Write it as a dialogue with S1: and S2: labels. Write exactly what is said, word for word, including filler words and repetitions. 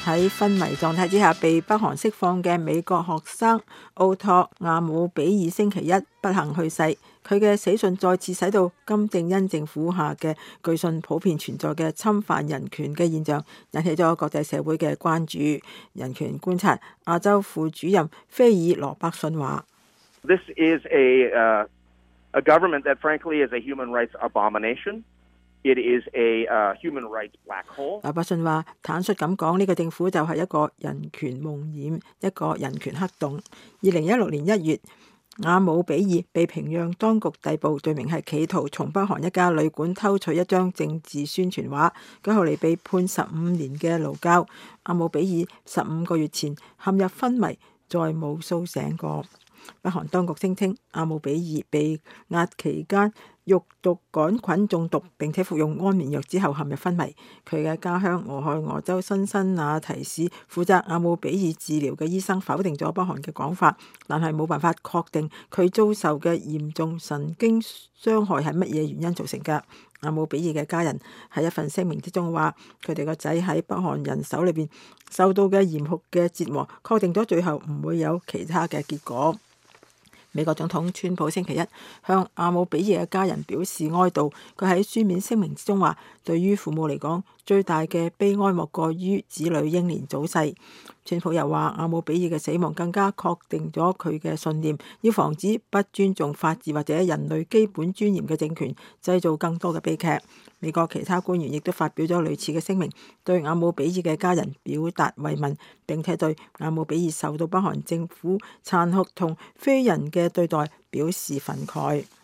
S1: 喺昏迷狀態之下被北韓釋放嘅美國學生奧托亞姆比爾星期一不幸去世。佢嘅死訊再次使到金正恩政府下嘅據信普遍存在嘅侵犯人權嘅現象引起咗國際社會嘅關注。人權觀察亞洲副主任菲爾羅伯遜話
S2: ：This is a, uh, a government that frankly is a human rights abomination. It is a, uh, human rights black hole.
S1: 羅伯遜話：坦率咁講，呢個政府就係一個人權夢魘，一個人權黑洞。二零一六年一月，亞姆比爾被平壤當局逮捕，罪名係企圖從北韓一家旅館偷取一張政治宣傳畫。佢後嚟被判十五年嘅勞教。亞姆比爾十五個月前陷入昏迷，再冇甦醒過。北韓當局聲稱亞姆比爾被押期間肉毒桿菌中毒，並且服用安眠藥之後陷入昏迷。佢嘅家鄉俄亥俄州辛辛那提市負責亞姆比爾治療嘅醫生否定咗北韓嘅講法，但係冇辦法確定佢遭受嘅嚴重神經傷害係乜嘢原因造成嘅。亞姆比爾嘅家人喺一份聲明之中話，佢哋個仔喺北韓人手裏邊受到嘅嚴酷嘅折磨，確定咗最後唔會有其他嘅結果。美國總統川普星期一向亞姆比爾嘅家人表示哀悼。佢喺書面聲明之中話，對於父母嚟講，最大嘅悲哀莫過於子女英年早逝。川普又話，亞姆比爾嘅死亡更加確定咗佢嘅信念，要防止不尊重法治或者人類基本尊嚴嘅政權製造更多嘅悲劇。美國其他官員亦都發表咗類似嘅聲明，對亞姆比爾嘅家人表達慰問，並且對亞姆比爾受到北韓政府殘酷同非人嘅對待表示憤慨。